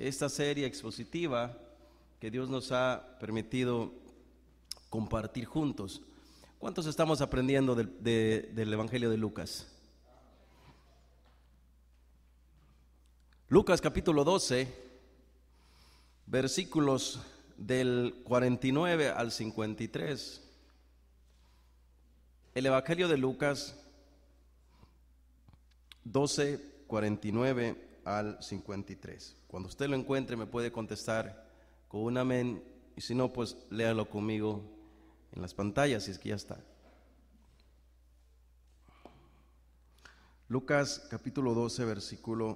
esta serie expositiva que Dios nos ha permitido compartir juntos. ¿Cuántos estamos aprendiendo del Evangelio de Lucas? Lucas capítulo 12, versículos del 49 al 53. El Evangelio de Lucas 12, 49 al 53. Cuando usted lo encuentre me puede contestar con un amén, y si no, pues léalo conmigo en las pantallas, si es que ya está. Lucas capítulo 12, versículo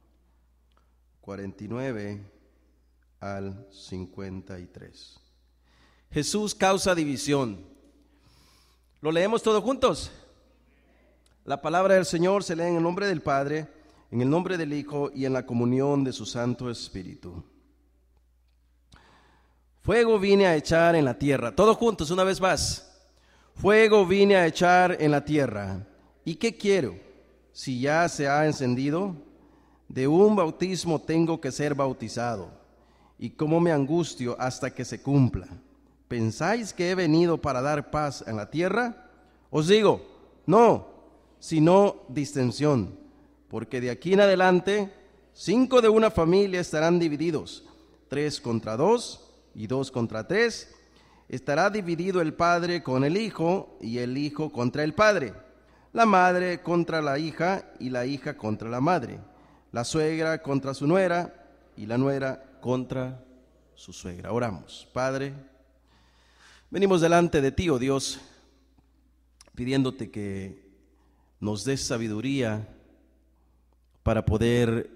49 al 53. Jesús causa división. ¿Lo leemos todos juntos? La palabra del Señor se lee en el nombre del Padre, en el nombre del Hijo y en la comunión de su Santo Espíritu. Fuego vine a echar en la tierra. Todos juntos, una vez más. Fuego vine a echar en la tierra. ¿Y qué quiero? Si ya se ha encendido, de un bautismo tengo que ser bautizado. Y cómo me angustio hasta que se cumpla. ¿Pensáis que he venido para dar paz en la tierra? Os digo, no, sino distensión. Porque de aquí en adelante 5 de una familia estarán divididos, 3 contra 2 y 2 contra 3. Estará dividido el padre con el hijo y el hijo contra el padre, la madre contra la hija y la hija contra la madre, la suegra contra su nuera y la nuera contra su suegra. Oramos. Padre, venimos delante de ti, oh Dios, pidiéndote que nos des sabiduría para poder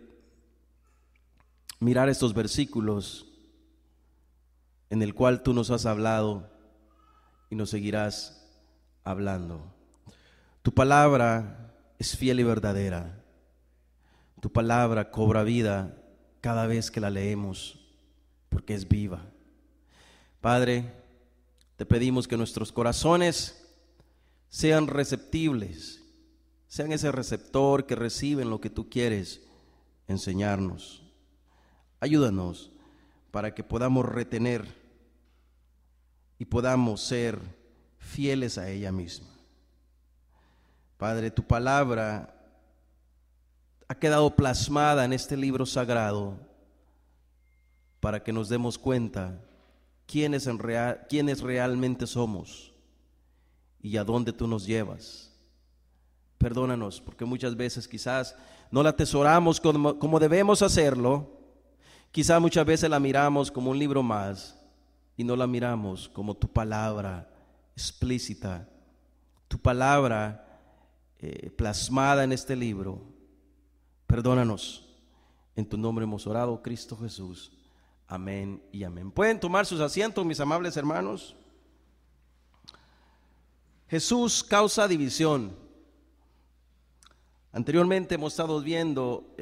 mirar estos versículos en el cual tú nos has hablado y nos seguirás hablando. Tu palabra es fiel y verdadera. Tu palabra cobra vida cada vez que la leemos, porque es viva. Padre, te pedimos que nuestros corazones sean receptibles, sean ese receptor que reciben lo que tú quieres enseñarnos. Ayúdanos para que podamos retener y podamos ser fieles a ella misma. Padre, tu palabra ha quedado plasmada en este libro sagrado para que nos demos cuenta quiénes realmente somos y a dónde tú nos llevas. Perdónanos, porque muchas veces quizás no la atesoramos como debemos hacerlo. Quizás muchas veces la miramos como un libro más y no la miramos como tu palabra explícita, tu palabra plasmada en este libro. Perdónanos. En tu nombre hemos orado, Cristo Jesús. Amén y amén. ¿Pueden tomar sus asientos, mis amables hermanos? Jesús causa división. Anteriormente hemos estado viendo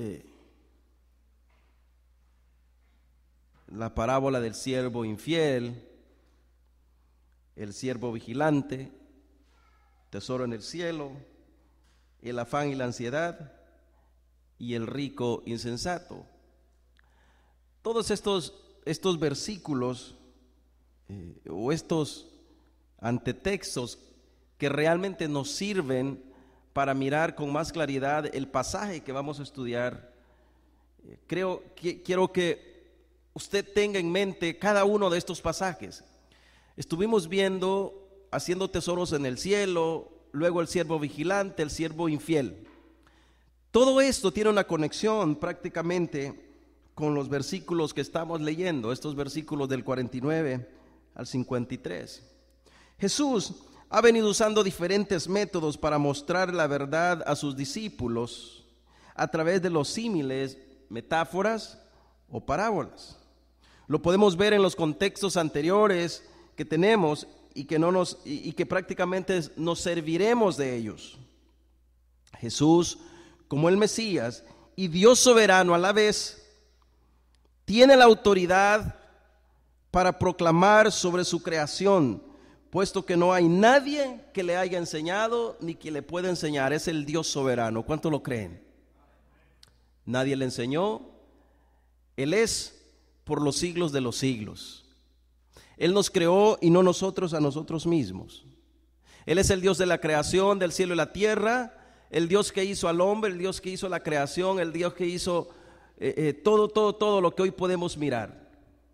la parábola del siervo infiel, el siervo vigilante, tesoro en el cielo, el afán y la ansiedad y el rico insensato. Todos estos versículos o estos antetextos que realmente nos sirven para mirar con más claridad el pasaje que vamos a estudiar. Quiero que usted tenga en mente cada uno de estos pasajes. Estuvimos viendo haciendo tesoros en el cielo, luego el siervo vigilante, el siervo infiel. Todo esto tiene una conexión prácticamente con los versículos que estamos leyendo, estos versículos del 49 al 53. Jesús ha venido usando diferentes métodos para mostrar la verdad a sus discípulos a través de los símiles, metáforas o parábolas. Lo podemos ver en los contextos anteriores que tenemos y que prácticamente nos serviremos de ellos. Jesús, como el Mesías y Dios soberano a la vez, tiene la autoridad para proclamar sobre su creación, puesto que no hay nadie que le haya enseñado ni que le pueda enseñar. Es el Dios soberano. ¿Cuánto lo creen? Nadie le enseñó. Él es por los siglos de los siglos. Él nos creó y no nosotros a nosotros mismos. Él es el Dios de la creación del cielo y la tierra, el Dios que hizo al hombre, el Dios que hizo la creación, el Dios que hizo todo lo que hoy podemos mirar.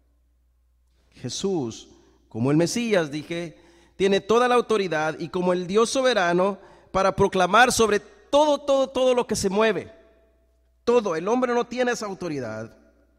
Jesús, como el Mesías, dije, tiene toda la autoridad y como el Dios soberano para proclamar sobre todo lo que se mueve. Todo, el hombre no tiene esa autoridad.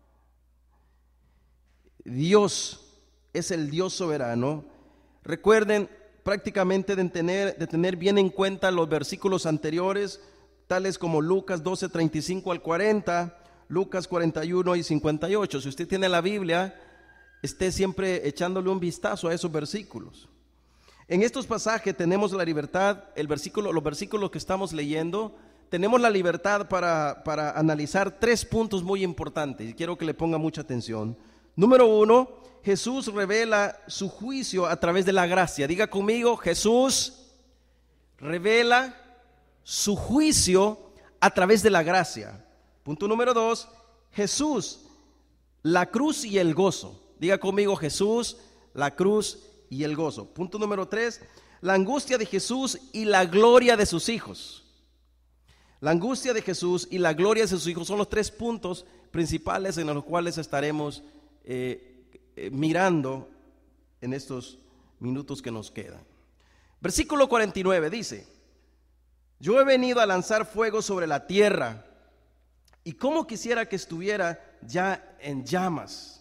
Dios es el Dios soberano. Recuerden prácticamente de tener bien en cuenta los versículos anteriores, tales como Lucas 12, 35 al 40, Lucas 41 y 58. Si usted tiene la Biblia, esté siempre echándole un vistazo a esos versículos. En estos pasajes tenemos la libertad, los versículos que estamos leyendo, tenemos la libertad para analizar 3 puntos muy importantes y quiero que le ponga mucha atención. Número 1, Jesús revela su juicio a través de la gracia. Diga conmigo, Jesús revela su juicio a través de la gracia. Punto número 2, Jesús, la cruz y el gozo. Diga conmigo, Jesús, la cruz y el gozo. Punto número 3, la angustia de Jesús y la gloria de sus hijos. La angustia de Jesús y la gloria de sus hijos son los 3 puntos principales en los cuales estaremos mirando en estos minutos que nos quedan. Versículo 49 dice: yo he venido a lanzar fuego sobre la tierra, y cómo quisiera que estuviera ya en llamas.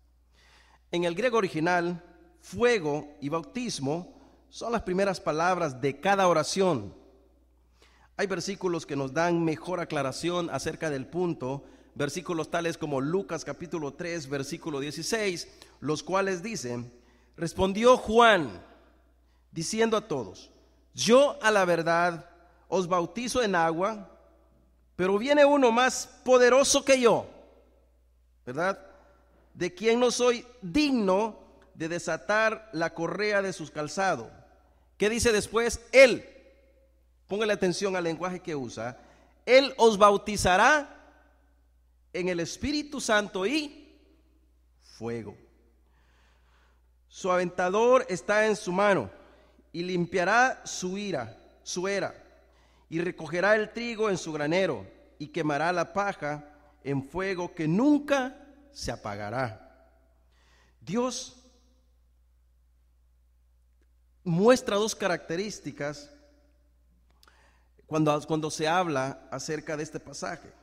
En el griego original, fuego y bautismo son las primeras palabras de cada oración. Hay versículos que nos dan mejor aclaración acerca del punto, versículos tales como Lucas capítulo 3 versículo 16, los cuales dicen: respondió Juan diciendo a todos: yo a la verdad os bautizo en agua, pero viene uno más poderoso que yo, ¿verdad? De quien no soy digno de desatar la correa de sus calzados. ¿Qué dice después? Él, póngale atención al lenguaje que usa, él os bautizará en el Espíritu Santo y fuego. Su aventador está en su mano y limpiará su era, y recogerá el trigo en su granero y quemará la paja en fuego que nunca se apagará. Dios muestra 2 características cuando se habla acerca de este pasaje.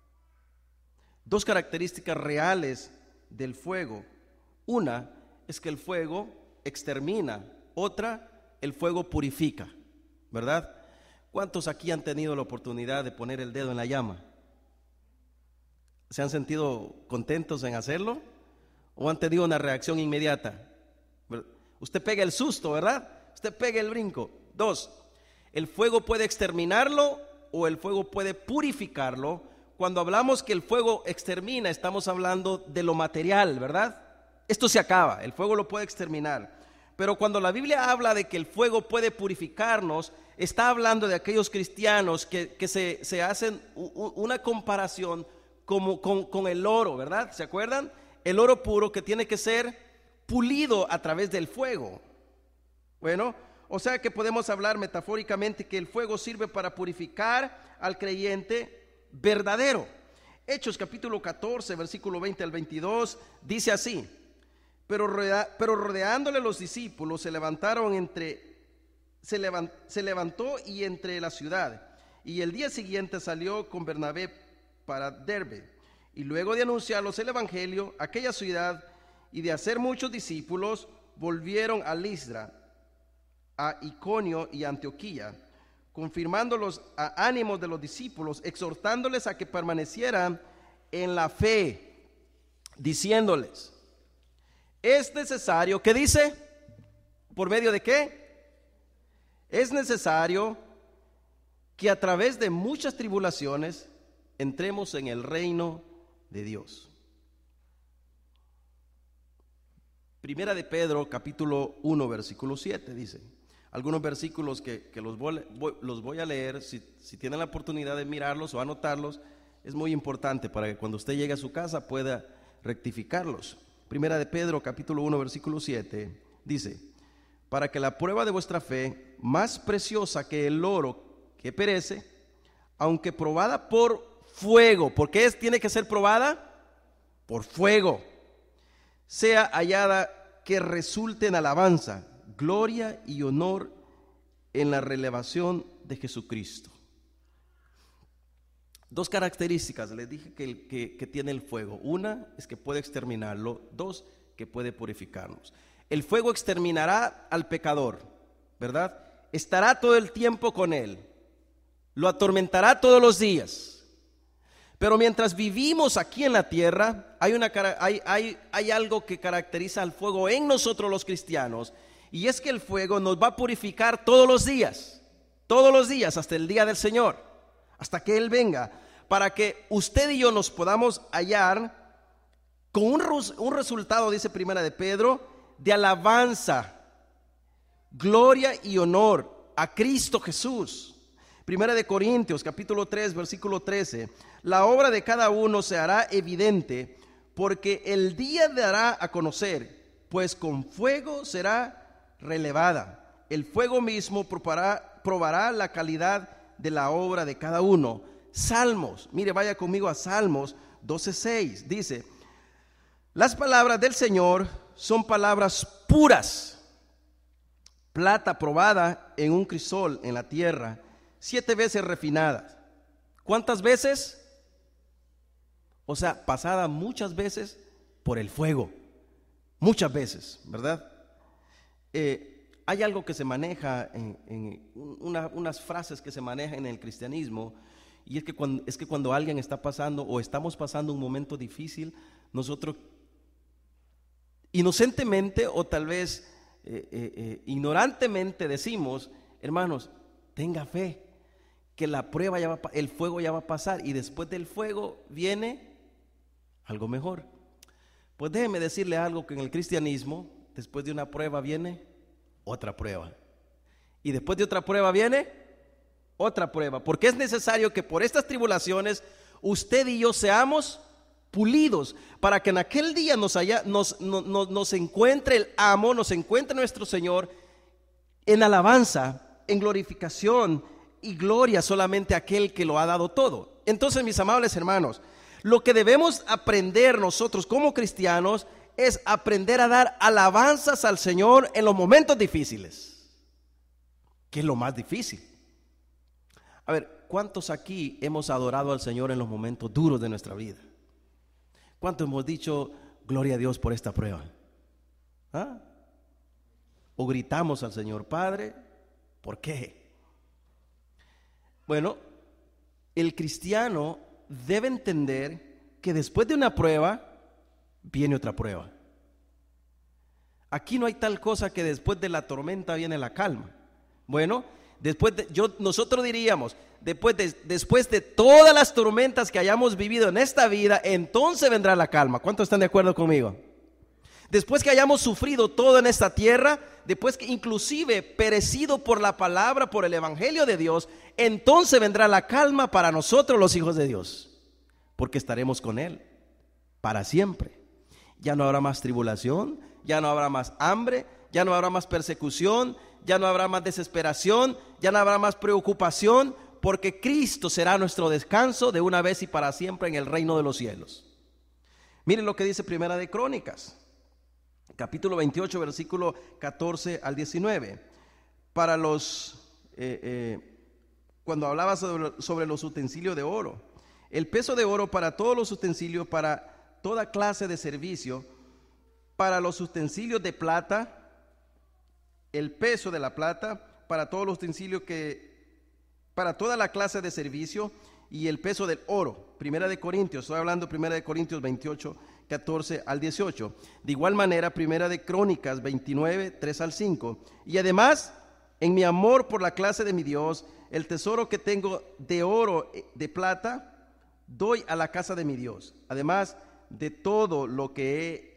2 características reales del fuego. Una es que el fuego extermina, otra, el fuego purifica, ¿verdad? ¿Cuántos aquí han tenido la oportunidad de poner el dedo en la llama? ¿Se han sentido contentos en hacerlo? ¿O han tenido una reacción inmediata? Usted pega el susto, ¿verdad? Usted pega el brinco. 2, el fuego puede exterminarlo o el fuego puede purificarlo. Cuando hablamos que el fuego extermina, estamos hablando de lo material, ¿verdad? Esto se acaba, el fuego lo puede exterminar. Pero cuando la Biblia habla de que el fuego puede purificarnos, está hablando de aquellos cristianos que se hacen una comparación con el oro, ¿verdad? ¿Se acuerdan? El oro puro que tiene que ser pulido a través del fuego. Bueno, o sea que podemos hablar metafóricamente que el fuego sirve para purificar al creyente verdadero. Hechos capítulo 14 versículo 20 al 22 dice así: pero rodeándole los discípulos se levantó y entre la ciudad, y el día siguiente salió con Bernabé para Derbe, y luego de anunciarlos el evangelio a aquella ciudad y de hacer muchos discípulos, volvieron a Listra, a Iconio y a Antioquía, confirmando los ánimos de los discípulos, exhortándoles a que permanecieran en la fe, diciéndoles: es necesario, ¿qué dice? ¿Por medio de qué? Es necesario que a través de muchas tribulaciones entremos en el reino de Dios. Primera de Pedro capítulo 1 versículo 7 dice, algunos versículos que los voy a leer, si tienen la oportunidad de mirarlos o anotarlos, Es muy importante para que cuando usted llegue a su casa pueda rectificarlos. Primera de Pedro, capítulo 1, versículo 7, dice: para que la prueba de vuestra fe, más preciosa que el oro que perece, aunque probada por fuego, ¿por qué tiene que ser probada? Por fuego, sea hallada que resulte en alabanza, gloria y honor en la revelación de Jesucristo. Dos características les dije que tiene el fuego. Una es que puede exterminarlo. Dos, que puede purificarnos. El fuego exterminará al pecador, ¿verdad? Estará todo el tiempo con él, lo atormentará todos los días. Pero mientras vivimos aquí en la tierra, hay algo que caracteriza al fuego en nosotros los cristianos, y es que el fuego nos va a purificar todos los días hasta el día del Señor, hasta que Él venga, para que usted y yo nos podamos hallar con un resultado, dice Primera de Pedro, de alabanza, gloria y honor a Cristo Jesús. Primera de Corintios, capítulo 3, versículo 13: la obra de cada uno se hará evidente, porque el día dará a conocer, pues con fuego será relevada. El fuego mismo probará la calidad de la obra de cada uno. Salmos, mire, vaya conmigo a Salmos 12:6, dice: las palabras del Señor son palabras puras, plata probada en un crisol en la tierra, 7 veces refinada. ¿Cuántas veces? O sea, pasada muchas veces por el fuego, muchas veces, ¿verdad? Hay algo que se maneja unas frases que se manejan en el cristianismo, y es que cuando alguien está pasando o estamos pasando un momento difícil, nosotros inocentemente o tal vez ignorantemente decimos: hermanos, tenga fe, que la prueba el fuego ya va a pasar, y después del fuego viene algo mejor. Pues déjeme decirle algo, que en el cristianismo, después de una prueba viene otra prueba, y después de otra prueba viene otra prueba, porque es necesario que por estas tribulaciones usted y yo seamos pulidos, para que en aquel día nos encuentre el amo, nos encuentre nuestro Señor en alabanza, en glorificación y gloria solamente a aquel que lo ha dado todo. Entonces, mis amables hermanos, lo que debemos aprender nosotros como cristianos es aprender a dar alabanzas al Señor en los momentos difíciles, que es lo más difícil. A ver, ¿cuántos aquí hemos adorado al Señor en los momentos duros de nuestra vida? ¿Cuántos hemos dicho gloria a Dios por esta prueba? ¿Ah? O gritamos al Señor: Padre, ¿por qué? Bueno, el cristiano debe entender que después de una prueba viene otra prueba. Aquí no hay tal cosa que después de la tormenta viene la calma. Bueno, nosotros diríamos, después de todas las tormentas que hayamos vivido en esta vida, entonces vendrá la calma. ¿Cuántos están de acuerdo conmigo? Después que hayamos sufrido todo en esta tierra, después que inclusive perecido por la palabra, por el evangelio de Dios, entonces vendrá la calma para nosotros los hijos de Dios, porque estaremos con Él para siempre. Ya no habrá más tribulación, ya no habrá más hambre, ya no habrá más persecución, ya no habrá más desesperación, ya no habrá más preocupación, porque Cristo será nuestro descanso de una vez y para siempre en el reino de los cielos. Miren lo que dice Primera de Crónicas, capítulo 28, versículo 14 al 19. Para cuando hablaba sobre los utensilios de oro, el peso de oro para todos los utensilios, para toda clase de servicio, para los utensilios de plata, el peso de la plata, para todos los utensilios para toda la clase de servicio, y el peso del oro. Primera de Corintios, estoy hablando Primera de Corintios 28, 14 al 18. De igual manera, Primera de Crónicas 29, 3 al 5. Y además, en mi amor por la clase de mi Dios, el tesoro que tengo de oro, de plata, doy a la casa de mi Dios. Además de todo lo que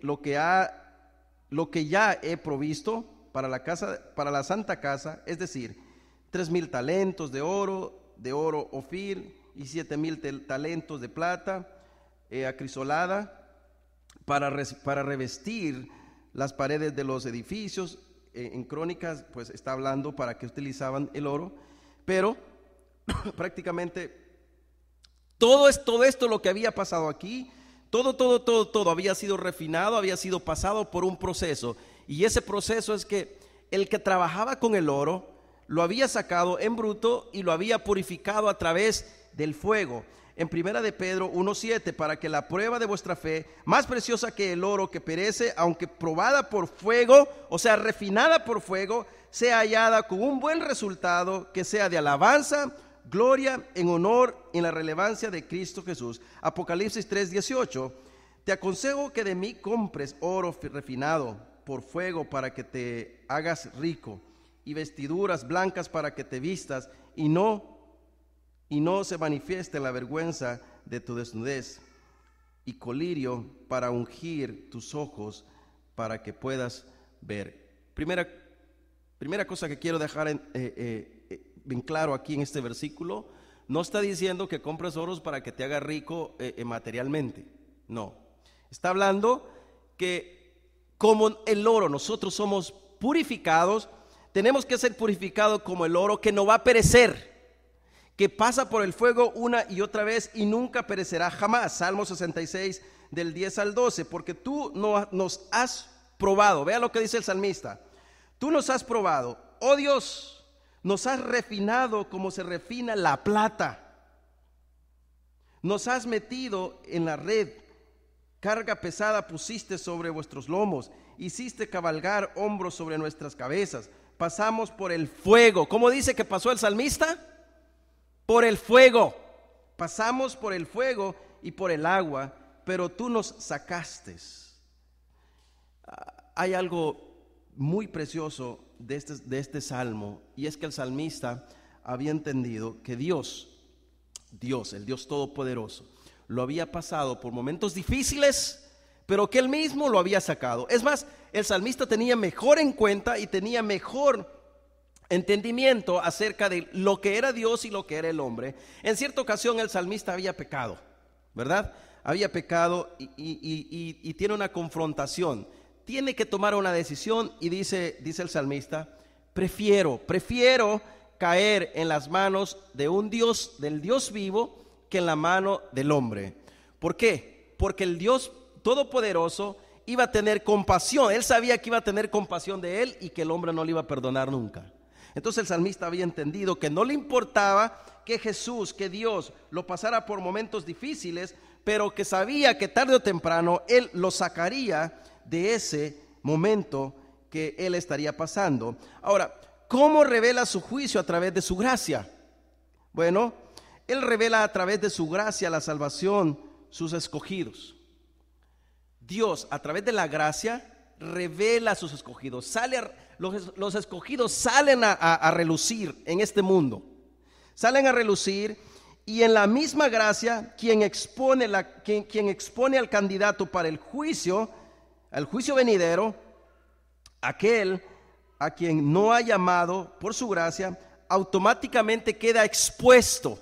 ya he provisto para la santa casa, es decir, 3,000 talentos de oro Ofir, 7,000 talentos de plata acrisolada para revestir las paredes de los edificios. En Crónicas pues está hablando para qué utilizaban el oro, pero prácticamente todo esto lo que había pasado aquí, todo había sido refinado, había sido pasado por un proceso, y ese proceso es que el que trabajaba con el oro lo había sacado en bruto y lo había purificado a través del fuego. En 1 de Pedro 1:7, para que la prueba de vuestra fe, más preciosa que el oro que perece, aunque probada por fuego, o sea, refinada por fuego, sea hallada con un buen resultado, que sea de alabanza, gloria, en honor, en la relevancia de Cristo Jesús. Apocalipsis 3:18, te aconsejo que de mí compres oro refinado por fuego para que te hagas rico, y vestiduras blancas para que te vistas, y no se manifieste la vergüenza de tu desnudez, y colirio para ungir tus ojos para que puedas ver. Primera cosa que quiero dejar bien claro aquí en este versículo: no está diciendo que compres oros para que te haga rico materialmente, no. Está hablando que como el oro nosotros somos purificados, tenemos que ser purificados como el oro que no va a perecer, que pasa por el fuego una y otra vez y nunca perecerá jamás. Salmo 66 del 10 al 12, porque tú nos has probado. Vea lo que dice el salmista: tú nos has probado, oh Dios, nos has refinado como se refina la plata, nos has metido en la red, carga pesada pusiste sobre vuestros lomos, hiciste cabalgar hombros sobre nuestras cabezas, pasamos por el fuego. ¿Cómo dice que pasó el salmista? Por el fuego. Pasamos por el fuego y por el agua, pero tú nos sacaste. Hay algo muy precioso de este salmo, y es que el salmista había entendido que Dios, el Dios Todopoderoso, lo había pasado por momentos difíciles, pero que Él mismo lo había sacado. Es más, el salmista tenía mejor en cuenta y tenía mejor entendimiento acerca de lo que era Dios y lo que era el hombre. En cierta ocasión el salmista había pecado, ¿verdad? Había pecado y tiene una confrontación, tiene que tomar una decisión, y dice el salmista: prefiero caer en las manos de un Dios, del Dios vivo, que en la mano del hombre. ¿Por qué? Porque el Dios Todopoderoso iba a tener compasión. Él sabía que iba a tener compasión de él y que el hombre no le iba a perdonar nunca. Entonces el salmista había entendido que no le importaba que Jesús, que Dios lo pasara por momentos difíciles, pero que sabía que tarde o temprano Él lo sacaría de ese momento que Él estaría pasando. Ahora, ¿cómo revela su juicio? A través de su gracia. Bueno, Él revela a través de su gracia la salvación, sus escogidos. Dios, a través de la gracia, revela a sus escogidos. Los escogidos salen a relucir en este mundo. Salen a relucir, y en la misma gracia, quien expone al candidato para el juicio venidero, aquel a quien no ha llamado por su gracia, automáticamente queda expuesto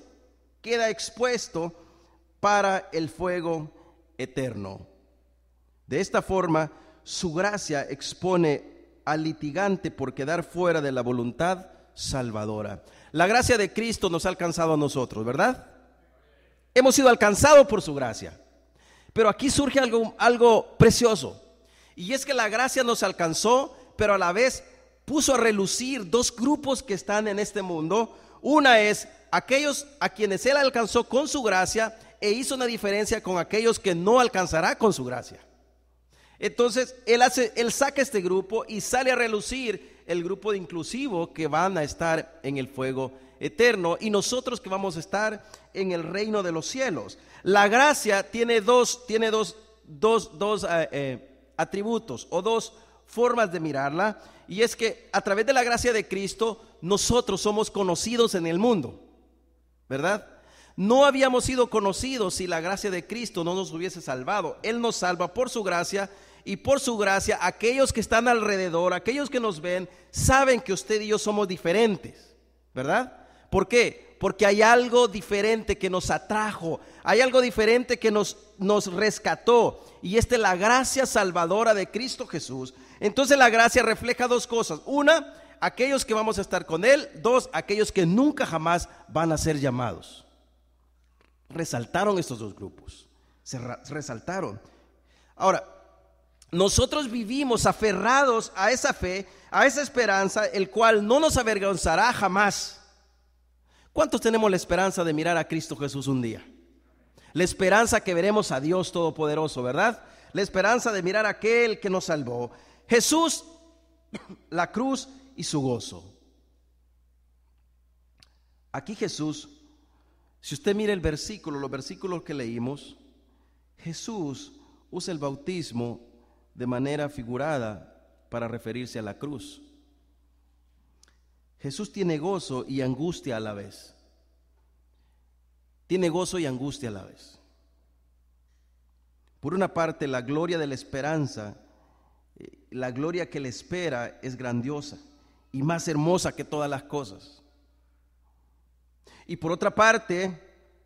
para el fuego eterno. De esta forma, su gracia expone al litigante por quedar fuera de la voluntad salvadora. La gracia de Cristo nos ha alcanzado a nosotros, ¿verdad? Hemos sido alcanzados por su gracia. Pero aquí surge algo precioso, y es que la gracia nos alcanzó, pero a la vez puso a relucir dos grupos que están en este mundo. Una es aquellos a quienes Él alcanzó con su gracia, e hizo una diferencia con aquellos que no alcanzará con su gracia. Entonces Él saca este grupo y sale a relucir el grupo de inclusivo que van a estar en el fuego eterno, y nosotros que vamos a estar en el reino de los cielos. La gracia tiene dos atributos o dos formas de mirarla, y es que a través de la gracia de Cristo nosotros somos conocidos en el mundo, ¿verdad? No habíamos sido conocidos si la gracia de Cristo no nos hubiese salvado. Él nos salva por su gracia, y por su gracia aquellos que están alrededor, aquellos que nos ven, saben que usted y yo somos diferentes, ¿verdad? ¿Por qué? Porque hay algo diferente que nos atrajo, hay algo diferente que nos rescató, y esta es la gracia salvadora de Cristo Jesús. Entonces la gracia refleja dos cosas: una, aquellos que vamos a estar con Él; dos, aquellos que nunca jamás van a ser llamados. Resaltaron estos dos grupos, se resaltaron. Ahora, nosotros vivimos aferrados a esa fe, a esa esperanza, el cual no nos avergonzará jamás. ¿Cuántos tenemos la esperanza de mirar a Cristo Jesús un día? La esperanza que veremos a Dios Todopoderoso, ¿verdad? La esperanza de mirar a aquel que nos salvó. Jesús, la cruz y su gozo. Aquí Jesús, si usted mira el versículo, los versículos que leímos, Jesús usa el bautismo de manera figurada para referirse a la cruz. Jesús tiene gozo y angustia a la vez. Tiene gozo y angustia a la vez. Por una parte, la gloria de la esperanza, la gloria que le espera es grandiosa y más hermosa que todas las cosas. Y por otra parte,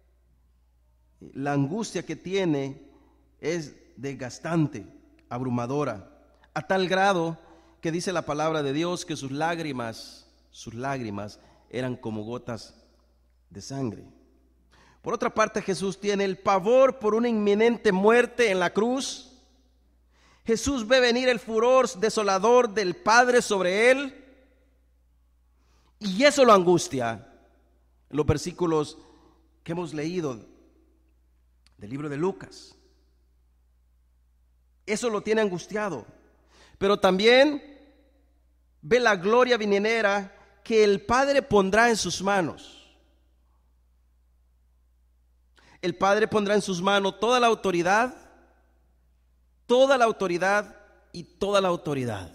la angustia que tiene es desgastante, abrumadora, a tal grado que dice la palabra de Dios que sus lágrimas eran como gotas de sangre. Por otra parte, Jesús tiene el pavor por una inminente muerte en la cruz. Jesús ve venir el furor desolador del Padre sobre él, y eso lo angustia. Los versículos que hemos leído del libro de Lucas, eso lo tiene angustiado. Pero también ve la gloria venidera que el Padre pondrá en sus manos. El Padre pondrá en sus manos toda la autoridad y toda la autoridad.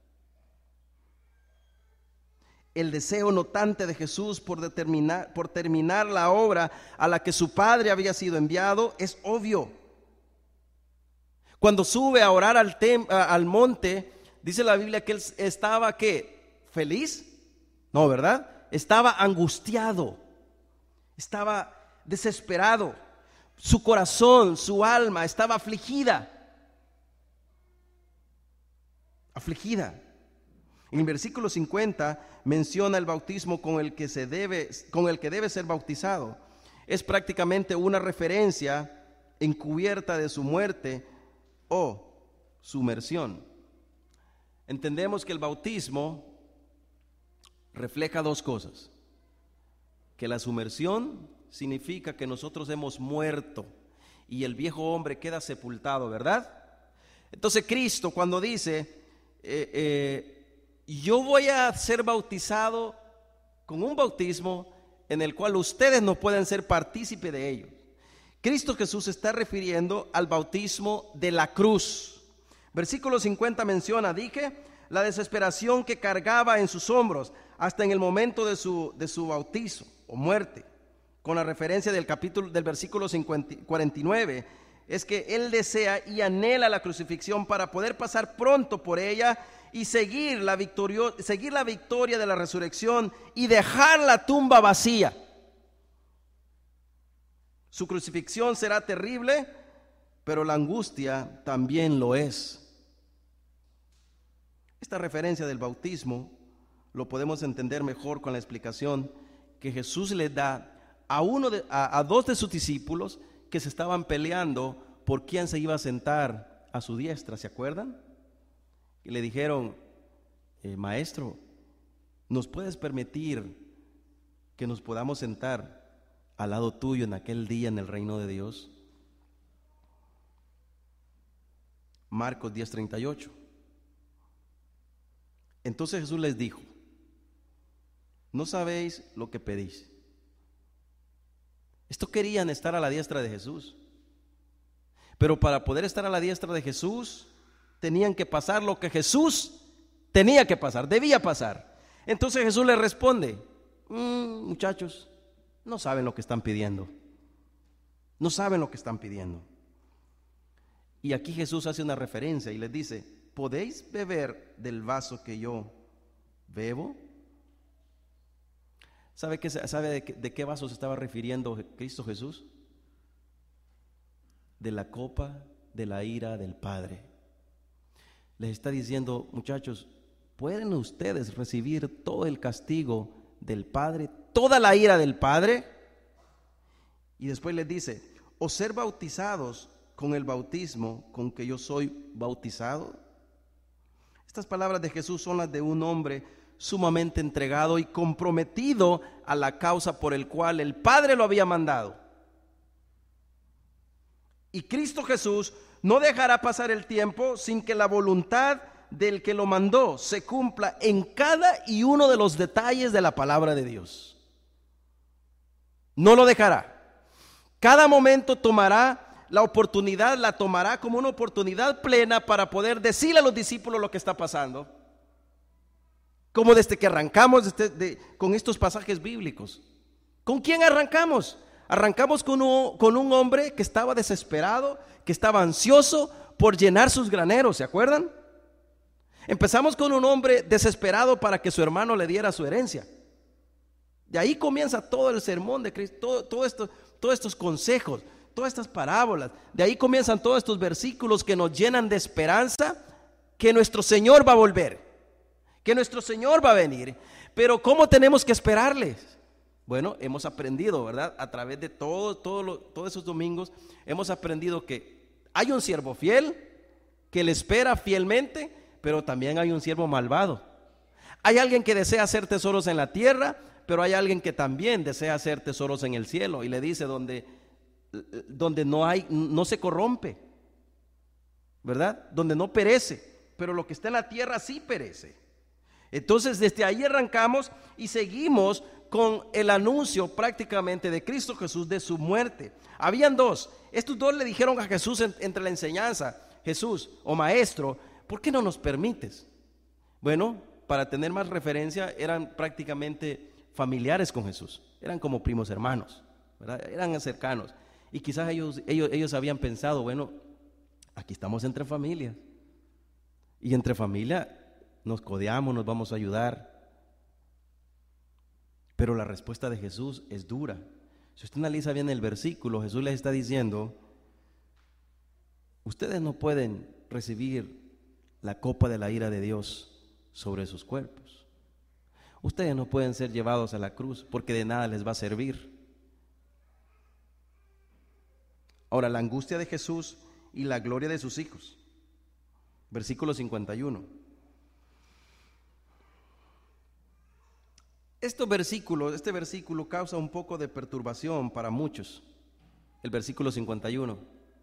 El deseo notante de Jesús por terminar la obra a la que su Padre había sido enviado es obvio. Cuando sube a orar al monte, dice la Biblia que él estaba, ¿qué? ¿Feliz? No, ¿verdad? Estaba angustiado, estaba desesperado. Su corazón, su alma estaba afligida. En el versículo 50 menciona el bautismo con el que debe ser bautizado. Es prácticamente una referencia encubierta de su muerte o sumersión. Entendemos que el bautismo refleja dos cosas: que la sumersión significa que nosotros hemos muerto y el viejo hombre queda sepultado, ¿verdad? Entonces Cristo, cuando dice yo voy a ser bautizado con un bautismo en el cual ustedes no pueden ser partícipe de ello, Cristo Jesús se está refiriendo al bautismo de la cruz. Versículo 50 menciona, la desesperación que cargaba en sus hombros hasta en el momento de su bautizo o muerte. Con la referencia del versículo 49, es que él desea y anhela la crucifixión para poder pasar pronto por ella y seguir la victoria de la resurrección y dejar la tumba vacía. Su crucifixión será terrible, pero la angustia también lo es. Esta referencia del bautismo lo podemos entender mejor con la explicación que Jesús le da a dos de sus discípulos que se estaban peleando por quién se iba a sentar a su diestra, ¿se acuerdan? Y le dijeron, maestro, ¿nos puedes permitir que nos podamos sentar al lado tuyo en aquel día en el reino de Dios? Marcos 10:38. Entonces Jesús les dijo, no sabéis lo que pedís. Estos querían estar a la diestra de Jesús, pero para poder estar a la diestra de Jesús tenían que pasar lo que Jesús tenía que pasar, debía pasar. Entonces Jesús les responde, muchachos, no saben lo que están pidiendo. No saben lo que están pidiendo. Y aquí Jesús hace una referencia y les dice, ¿podéis beber del vaso que yo bebo? ¿Sabe de qué vaso se estaba refiriendo Cristo Jesús? De la copa de la ira del Padre. Les está diciendo, muchachos, ¿pueden ustedes recibir todo el castigo del Padre, toda la ira del Padre? Y después les dice, o ser bautizados con el bautismo con que yo soy bautizado. Estas palabras de Jesús son las de un hombre sumamente entregado y comprometido a la causa por el cual el Padre lo había mandado. Y Cristo Jesús no dejará pasar el tiempo sin que la voluntad del que lo mandó se cumpla en cada y uno de los detalles de la palabra de Dios. No lo dejará. Cada momento tomará la oportunidad, la tomará como una oportunidad plena para poder decirle a los discípulos lo que está pasando. Como desde que arrancamos con estos pasajes bíblicos. ¿Con quién arrancamos? Arrancamos con un hombre que estaba desesperado, que estaba ansioso por llenar sus graneros, ¿se acuerdan? Empezamos con un hombre desesperado para que su hermano le diera su herencia. De ahí comienza todo el sermón de Cristo, todos estos consejos, todas estas parábolas. De ahí comienzan todos estos versículos que nos llenan de esperanza que nuestro Señor va a volver, que nuestro Señor va a venir. Pero ¿cómo tenemos que esperarles? Bueno, hemos aprendido, ¿verdad? A través de todos esos domingos, hemos aprendido que hay un siervo fiel que le espera fielmente, pero también hay un siervo malvado. Hay alguien que desea hacer tesoros en la tierra, pero hay alguien que también desea hacer tesoros en el cielo. Y le dice donde no se corrompe, ¿verdad? Donde no perece, pero lo que está en la tierra sí perece. Entonces desde ahí arrancamos y seguimos con el anuncio prácticamente de Cristo Jesús, de su muerte. Habían dos. Estos dos le dijeron a Jesús entre la enseñanza: Jesús, o maestro, ¿por qué no nos permites? Bueno, para tener más referencia, eran prácticamente familiares con Jesús. Eran como primos hermanos, ¿verdad? Eran cercanos. Y quizás ellos habían pensado, bueno, aquí estamos entre familias. Y entre familia nos codeamos, nos vamos a ayudar. Pero la respuesta de Jesús es dura. Si usted analiza bien el versículo, Jesús les está diciendo: ustedes no pueden recibir la copa de la ira de Dios sobre sus cuerpos. Ustedes no pueden ser llevados a la cruz porque de nada les va a servir. Ahora, la angustia de Jesús y la gloria de sus hijos. Versículo 51. Este versículo causa un poco de perturbación para muchos. El versículo 51.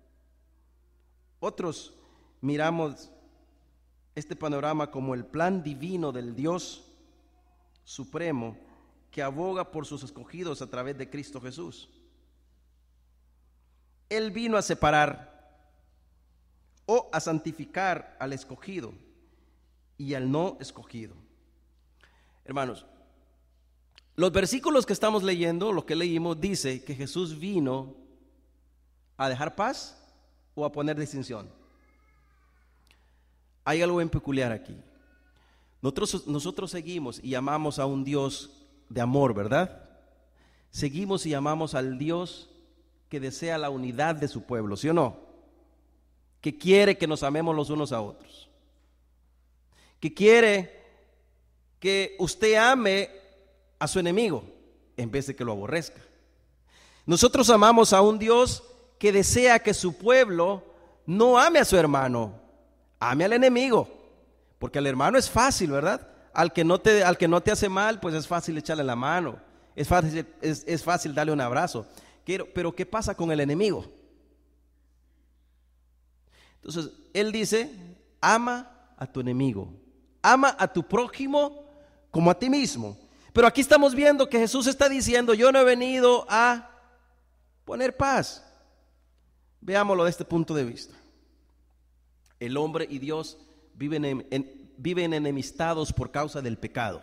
Otros miramos este panorama como el plan divino del Dios supremo que aboga por sus escogidos a través de Cristo Jesús. Él vino a separar o a santificar al escogido y al no escogido. Hermanos, los versículos que estamos leyendo, lo que leímos, dice que Jesús vino a dejar paz o a poner distinción. Hay algo en peculiar aquí. Nosotros seguimos y amamos a un Dios de amor, ¿verdad? Seguimos y amamos al Dios que desea la unidad de su pueblo, ¿sí o no? Que quiere que nos amemos los unos a otros. Que quiere que usted ame a su enemigo en vez de que lo aborrezca. Nosotros amamos a un Dios que desea que su pueblo no ame a su hermano, ame al enemigo. Porque al hermano es fácil, ¿verdad? Al que no te hace mal, pues es fácil echarle la mano, es fácil darle un abrazo. Pero ¿qué pasa con el enemigo? Entonces, él dice: ama a tu enemigo, ama a tu prójimo como a ti mismo. Pero aquí estamos viendo que Jesús está diciendo: yo no he venido a poner paz. Veámoslo de este punto de vista. El hombre y Dios viven enemistados por causa del pecado.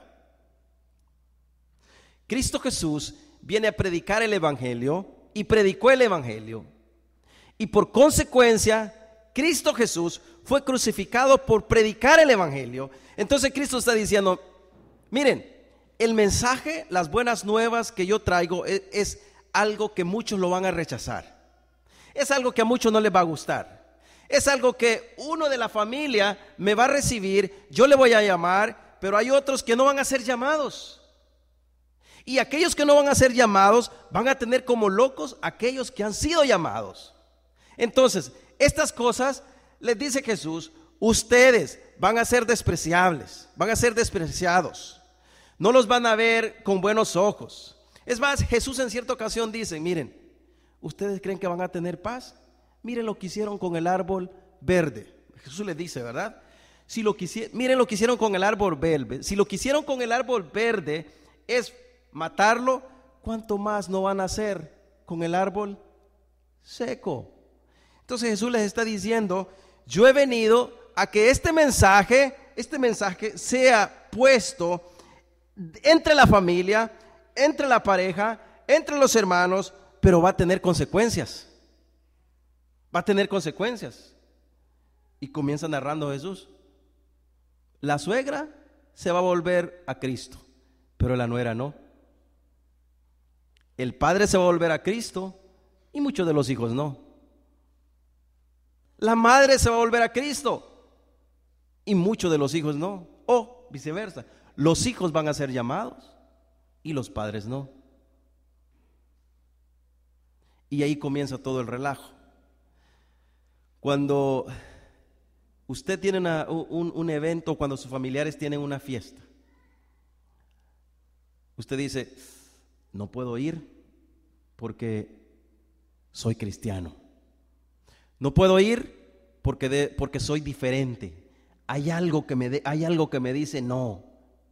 Cristo Jesús viene a predicar el evangelio y predicó el evangelio, y por consecuencia Cristo Jesús fue crucificado por predicar el evangelio. Entonces Cristo está diciendo: miren, el mensaje, las buenas nuevas que yo traigo es algo que muchos lo van a rechazar. Es algo que a muchos no les va a gustar. Es algo que uno de la familia me va a recibir, yo le voy a llamar, pero hay otros que no van a ser llamados. Y aquellos que no van a ser llamados van a tener como locos aquellos que han sido llamados. Entonces, estas cosas les dice Jesús, ustedes van a ser despreciables, van a ser despreciados. No los van a ver con buenos ojos. Es más, Jesús en cierta ocasión dice, miren, ¿ustedes creen que van a tener paz? Miren lo que hicieron con el árbol verde. Jesús les dice, ¿verdad? Miren lo que hicieron con el árbol verde. Si lo que hicieron con el árbol verde es matarlo, ¿cuánto más no van a hacer con el árbol seco? Entonces Jesús les está diciendo, yo he venido a que este mensaje sea puesto entre la familia, entre la pareja, entre los hermanos, pero va a tener consecuencias. Va a tener consecuencias. Y comienza narrando Jesús. La suegra se va a volver a Cristo, pero la nuera no. El padre se va a volver a Cristo y muchos de los hijos no. La madre se va a volver a Cristo y muchos de los hijos no. O viceversa. Los hijos van a ser llamados y los padres no. Y ahí comienza todo el relajo. Cuando usted tiene un evento, cuando sus familiares tienen una fiesta, usted dice, no puedo ir porque soy cristiano. No puedo ir porque soy diferente. Hay algo que me dice no.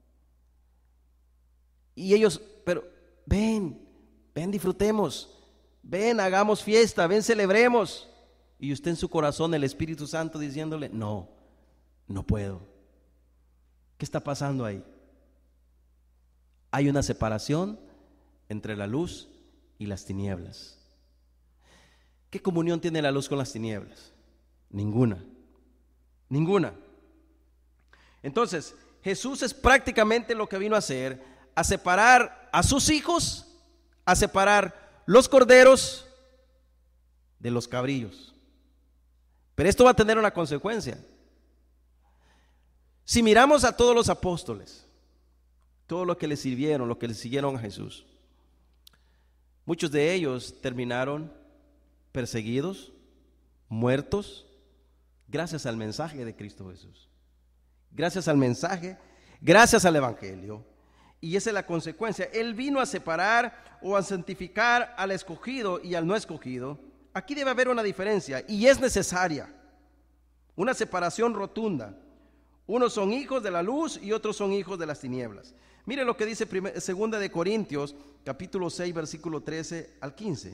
Y ellos, pero ven, disfrutemos, ven, hagamos fiesta, ven, celebremos. Y usted en su corazón, el Espíritu Santo diciéndole, no puedo. ¿Qué está pasando ahí? Hay una separación entre la luz y las tinieblas. ¿Qué comunión tiene la luz con las tinieblas? Ninguna. Entonces, Jesús es prácticamente lo que vino a hacer, a separar a sus hijos, a separar los corderos de los cabrillos. Pero esto va a tener una consecuencia. Si miramos a todos los apóstoles, todos los que le sirvieron, los que le siguieron a Jesús, muchos de ellos terminaron perseguidos, muertos, gracias al mensaje de Cristo Jesús. Gracias al mensaje, gracias al evangelio. Y esa es la consecuencia. Él vino a separar o a santificar al escogido y al no escogido. Aquí debe haber una diferencia y es necesaria, una separación rotunda. Unos son hijos de la luz y otros son hijos de las tinieblas. Mire lo que dice 2 de Corintios, capítulo 6, versículo 13 al 15.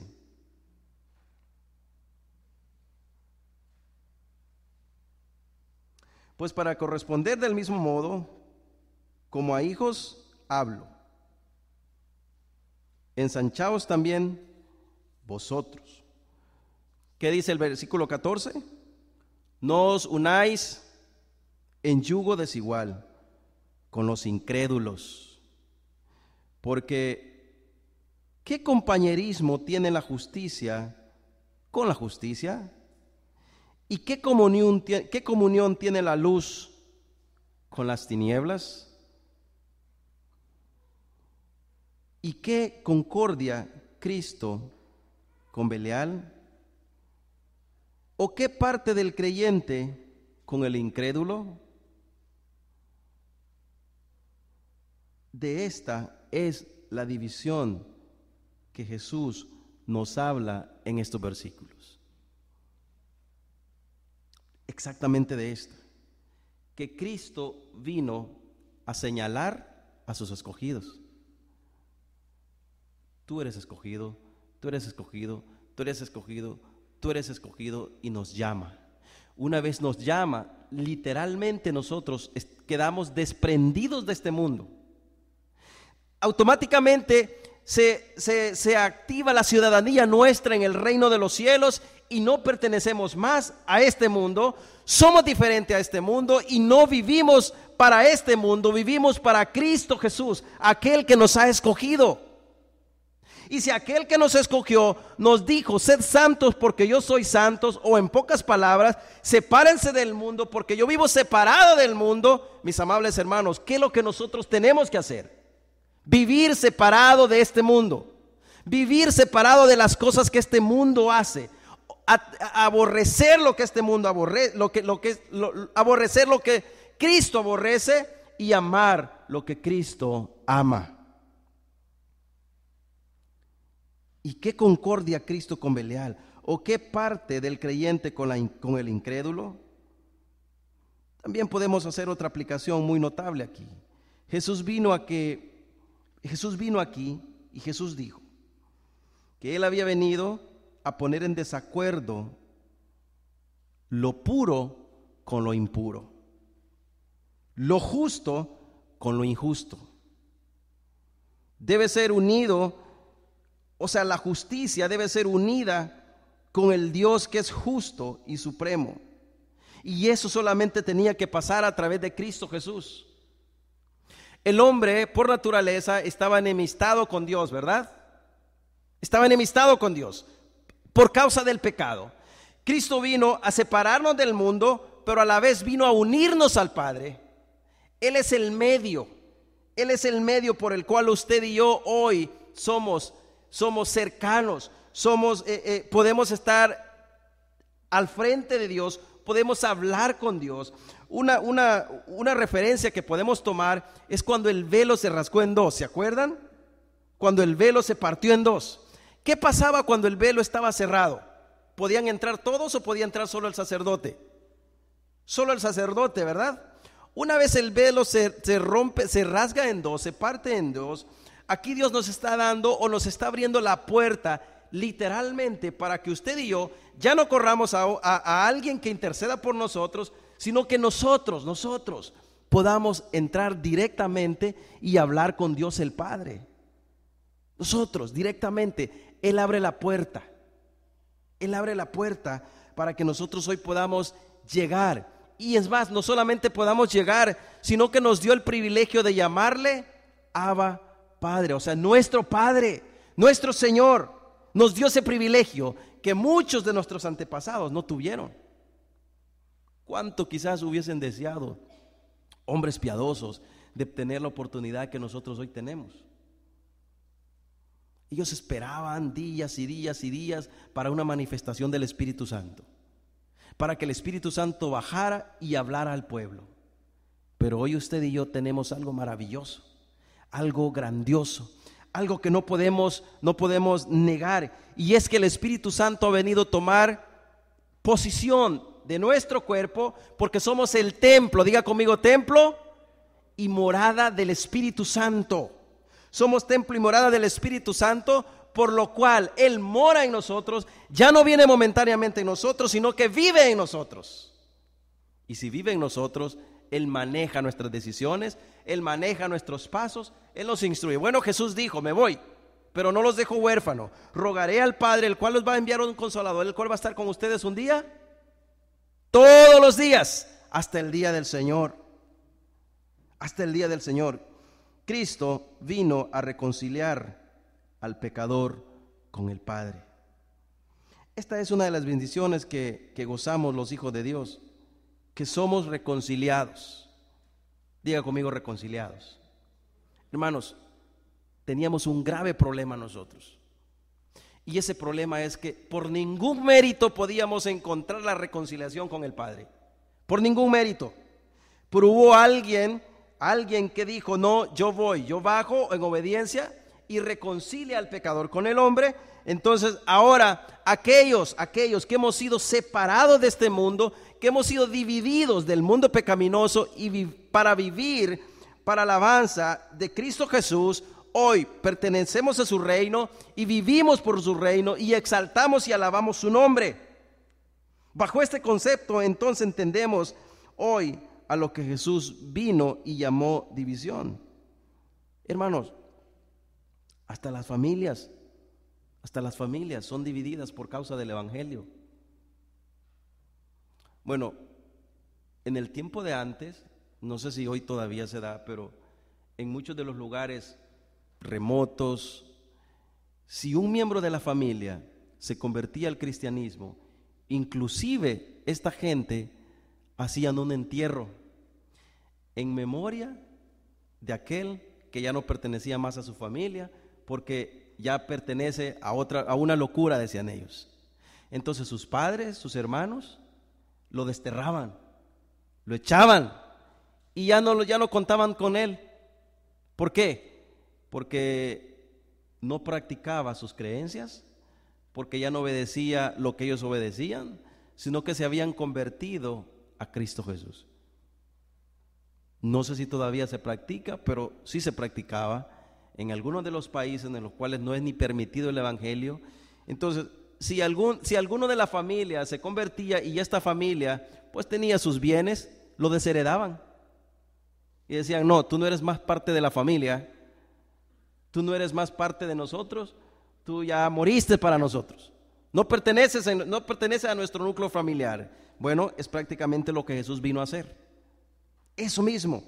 Pues para corresponder del mismo modo, como a hijos hablo, ensanchaos también vosotros. ¿Qué dice el versículo 14? No os unáis en yugo desigual con los incrédulos, porque ¿qué compañerismo tiene la justicia con la justicia? ¿Y qué comunión tiene la luz con las tinieblas? ¿Y qué concordia Cristo con Belial? ¿O qué parte del creyente con el incrédulo? De esta es la división que Jesús nos habla en estos versículos. Exactamente de esta, que Cristo vino a señalar a sus escogidos. Tú eres escogido, tú eres escogido, tú eres escogido, tú eres escogido, y nos llama. Una vez nos llama, literalmente nosotros quedamos desprendidos de este mundo. Automáticamente se activa la ciudadanía nuestra en el reino de los cielos y no pertenecemos más a este mundo. Somos diferentes a este mundo y no vivimos para este mundo, vivimos para Cristo Jesús, aquel que nos ha escogido. Y si aquel que nos escogió nos dijo: sed santos porque yo soy santos, o en pocas palabras, sepárense del mundo porque yo vivo separado del mundo, mis amables hermanos, ¿qué es lo que nosotros tenemos que hacer? Vivir separado de este mundo, vivir separado de las cosas que este mundo hace, aborrecer lo que este mundo aborrece, aborrecer lo que Cristo aborrece y amar lo que Cristo ama. ¿Y qué concordia Cristo con Belial? ¿O qué parte del creyente con el incrédulo? También podemos hacer otra aplicación muy notable aquí. Jesús vino aquí y Jesús dijo que Él había venido a poner en desacuerdo lo puro con lo impuro, lo justo con lo injusto. Debe ser unido, o sea, la justicia debe ser unida con el Dios que es justo y supremo. Y eso solamente tenía que pasar a través de Cristo Jesús. El hombre, por naturaleza, estaba enemistado con Dios, ¿verdad? Estaba enemistado con Dios por causa del pecado. Cristo vino a separarnos del mundo, pero a la vez vino a unirnos al Padre. Él es el medio. Él es el medio por el cual usted y yo hoy somos cercanos, podemos estar al frente de Dios, podemos hablar con Dios. Una referencia que podemos tomar es cuando el velo se rasgó en dos, ¿se acuerdan? Cuando el velo se partió en dos. ¿Qué pasaba cuando el velo estaba cerrado? ¿Podían entrar todos o podía entrar solo el sacerdote? Solo el sacerdote, ¿verdad? Una vez el velo se rompe, se rasga en dos, se parte en dos, aquí Dios nos está dando o nos está abriendo la puerta literalmente para que usted y yo ya no corramos a alguien que interceda por nosotros, sino que nosotros podamos entrar directamente y hablar con Dios el Padre. Nosotros directamente, Él abre la puerta. Él abre la puerta para que nosotros hoy podamos llegar. Y es más, no solamente podamos llegar, sino que nos dio el privilegio de llamarle Abba Padre, o sea, nuestro Padre, nuestro Señor. Nos dio ese privilegio que muchos de nuestros antepasados no tuvieron. ¿Cuánto quizás hubiesen deseado hombres piadosos de tener la oportunidad que nosotros hoy tenemos? Ellos esperaban días y días y días para una manifestación del Espíritu Santo, para que el Espíritu Santo bajara y hablara al pueblo. Pero hoy usted y yo tenemos algo maravilloso, algo grandioso, algo que no podemos negar, y es que el Espíritu Santo ha venido a tomar posición de nuestro cuerpo, porque somos el templo, diga conmigo, templo y morada del Espíritu Santo. Somos templo y morada del Espíritu Santo, por lo cual Él mora en nosotros, ya no viene momentáneamente en nosotros, sino que vive en nosotros. Y si vive en nosotros, Él maneja nuestras decisiones, Él maneja nuestros pasos, Él nos instruye. Bueno, Jesús dijo: me voy, pero no los dejo huérfanos. Rogaré al Padre, el cual los va a enviar un consolador, el cual va a estar con ustedes un día, todos los días, hasta el día del Señor. Hasta el día del Señor. Cristo vino a reconciliar al pecador con el Padre. Esta es una de las bendiciones que gozamos los hijos de Dios, que somos reconciliados. Diga conmigo, reconciliados. Hermanos, teníamos un grave problema nosotros, y ese problema es que por ningún mérito podíamos encontrar la reconciliación con el Padre, por ningún mérito. Pero hubo alguien que dijo: no, yo bajo en obediencia y reconcilia al pecador con el hombre. Entonces ahora aquellos que hemos sido separados de este mundo, que hemos sido divididos del mundo pecaminoso y para vivir para alabanza de Cristo Jesús, hoy pertenecemos a su reino y vivimos por su reino y exaltamos y alabamos su nombre. Bajo este concepto entonces entendemos hoy a lo que Jesús vino y llamó división. Hermanos, Hasta las familias son divididas por causa del evangelio. Bueno, en el tiempo de antes, no sé si hoy todavía se da, pero en muchos de los lugares remotos, si un miembro de la familia se convertía al cristianismo, inclusive esta gente hacían un entierro en memoria de aquel que ya no pertenecía más a su familia, porque ya pertenece a una locura, decían ellos. Entonces sus padres, sus hermanos, lo desterraban, lo echaban y ya no contaban con él. ¿Por qué? Porque no practicaba sus creencias, porque ya no obedecía lo que ellos obedecían, sino que se habían convertido a Cristo Jesús. No sé si todavía se practica, pero sí se practicaba en algunos de los países en los cuales no es ni permitido el evangelio. Entonces, si alguno de la familia se convertía y esta familia pues tenía sus bienes, lo desheredaban y decían: no, tú no eres más parte de la familia, tú no eres más parte de nosotros, tú ya moriste para nosotros, no perteneces a nuestro núcleo familiar. Bueno, es prácticamente lo que Jesús vino a hacer, eso mismo.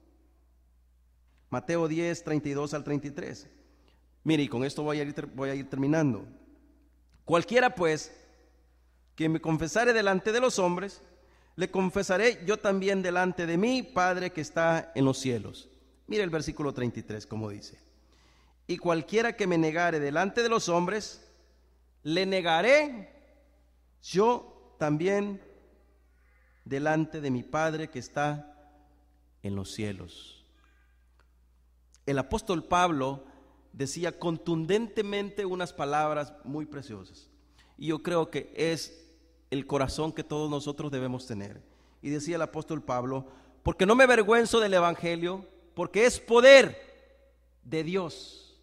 Mateo 10, 32 al 33. Mire, y con esto voy a ir terminando. Cualquiera pues que me confesare delante de los hombres, le confesaré yo también delante de mi Padre que está en los cielos. Mire el versículo 33 como dice: y cualquiera que me negare delante de los hombres, le negaré yo también delante de mi Padre que está en los cielos. El apóstol Pablo decía contundentemente unas palabras muy preciosas, y yo creo que es el corazón que todos nosotros debemos tener. Y decía el apóstol Pablo: porque no me avergüenzo del evangelio, porque es poder de Dios.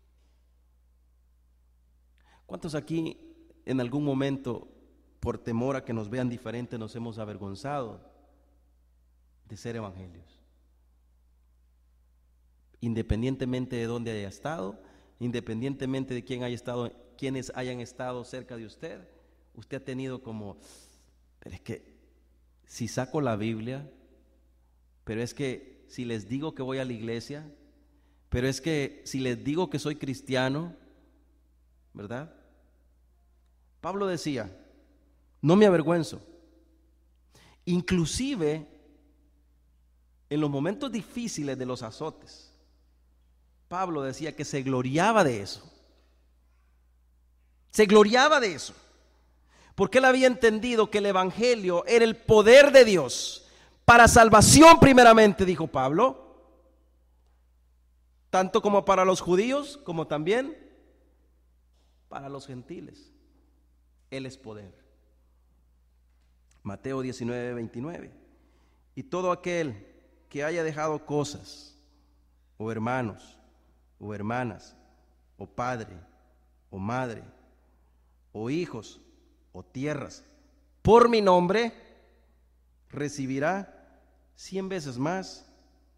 ¿Cuántos aquí en algún momento, por temor a que nos vean diferente, nos hemos avergonzado de ser evangelios? Independientemente de dónde haya estado, independientemente de quienes hayan estado cerca de usted, usted ha tenido como: pero es que si saco la Biblia, pero es que si les digo que voy a la iglesia, pero es que si les digo que soy cristiano, ¿verdad? Pablo decía: no me avergüenzo. Inclusive en los momentos difíciles de los azotes, Pablo decía que se gloriaba de eso. Se gloriaba de eso, porque él había entendido que el evangelio era el poder de Dios para salvación primeramente, dijo Pablo, tanto como para los judíos como también para los gentiles. Él es poder. Mateo 19, 29. Y todo aquel que haya dejado cosas, o hermanos, o hermanas, o padre, o madre, o hijos, o tierras, por mi nombre, recibirá 100 veces más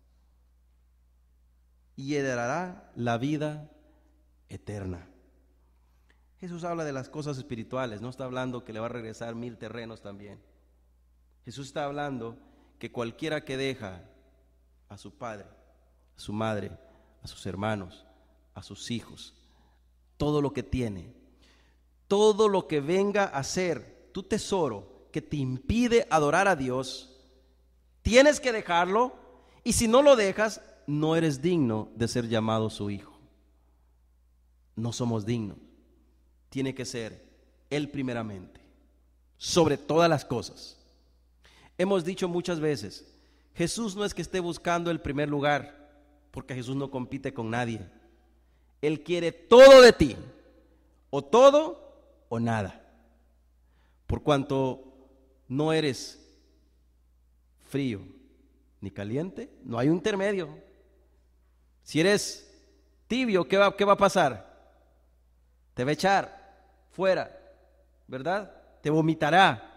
y heredará la vida eterna. Jesús habla de las cosas espirituales, no está hablando que le va a regresar 1000 terrenos también. Jesús está hablando que cualquiera que deja a su padre, a su madre, a sus hermanos, a sus hijos, todo lo que tiene, todo lo que venga a ser tu tesoro que te impide adorar a Dios, tienes que dejarlo, y si no lo dejas, no eres digno de ser llamado su hijo. No somos dignos. Tiene que ser Él primeramente, sobre todas las cosas. Hemos dicho muchas veces, Jesús no es que esté buscando el primer lugar, porque Jesús no compite con nadie. Él quiere todo de ti, o todo o nada. Por cuanto no eres frío ni caliente, no hay un intermedio. Si eres tibio, ¿qué va a pasar? Te va a echar fuera, ¿verdad? Te vomitará.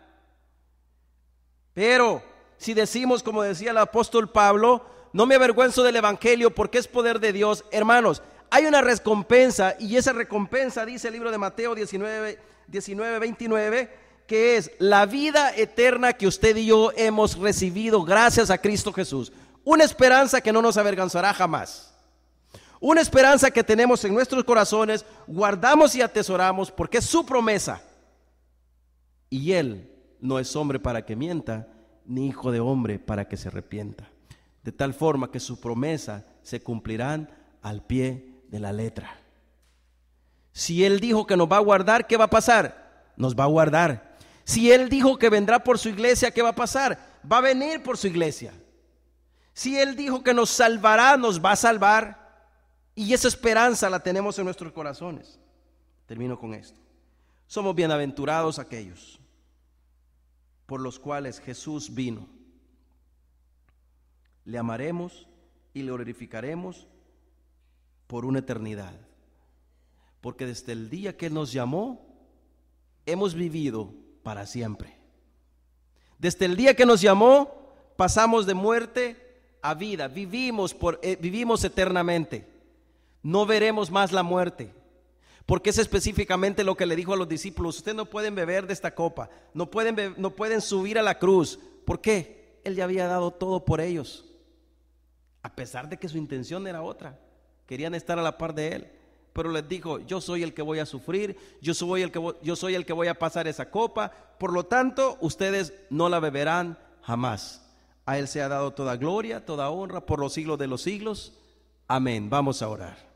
Pero si decimos, como decía el apóstol Pablo, no me avergüenzo del evangelio porque es poder de Dios, hermanos, hay una recompensa, y esa recompensa dice el libro de Mateo 19:29, que es la vida eterna que usted y yo hemos recibido gracias a Cristo Jesús. Una esperanza que no nos avergonzará jamás. Una esperanza que tenemos en nuestros corazones, guardamos y atesoramos porque es su promesa. Y Él no es hombre para que mienta, ni hijo de hombre para que se arrepienta. De tal forma que sus promesas se cumplirán al pie de la letra. Si Él dijo que nos va a guardar, ¿qué va a pasar? Nos va a guardar. Si Él dijo que vendrá por su iglesia, ¿qué va a pasar? Va a venir por su iglesia. Si Él dijo que nos salvará, nos va a salvar. Y esa esperanza la tenemos en nuestros corazones. Termino con esto. Somos bienaventurados aquellos por los cuales Jesús vino. Le amaremos y le glorificaremos por una eternidad. Porque desde el día que Él nos llamó, hemos vivido para siempre. Desde el día que nos llamó, pasamos de muerte a vida. Vivimos eternamente. No veremos más la muerte. Porque es específicamente lo que le dijo a los discípulos: ustedes no pueden beber de esta copa, no pueden subir a la cruz. ¿Por qué? Él ya había dado todo por ellos, a pesar de que su intención era otra. Querían estar a la par de Él, pero les dijo: yo soy el que voy a sufrir, yo soy el que voy a pasar esa copa, por lo tanto ustedes no la beberán jamás. A Él se ha dado toda gloria, toda honra por los siglos de los siglos. Amén. Vamos a orar.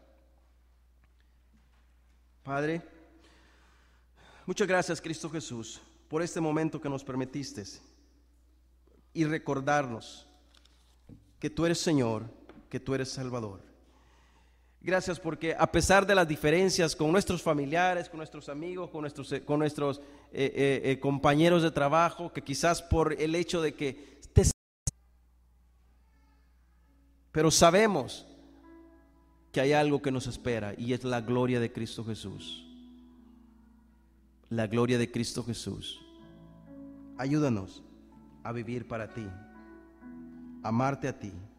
Padre, muchas gracias, Cristo Jesús, por este momento que nos permitiste y recordarnos que tú eres Señor, que tú eres Salvador. Gracias porque a pesar de las diferencias con nuestros familiares, con nuestros amigos, con nuestros compañeros de trabajo, que quizás por el hecho de que pero sabemos que hay algo que nos espera, y es la gloria de Cristo Jesús. La gloria de Cristo Jesús. Ayúdanos a vivir para ti, amarte a ti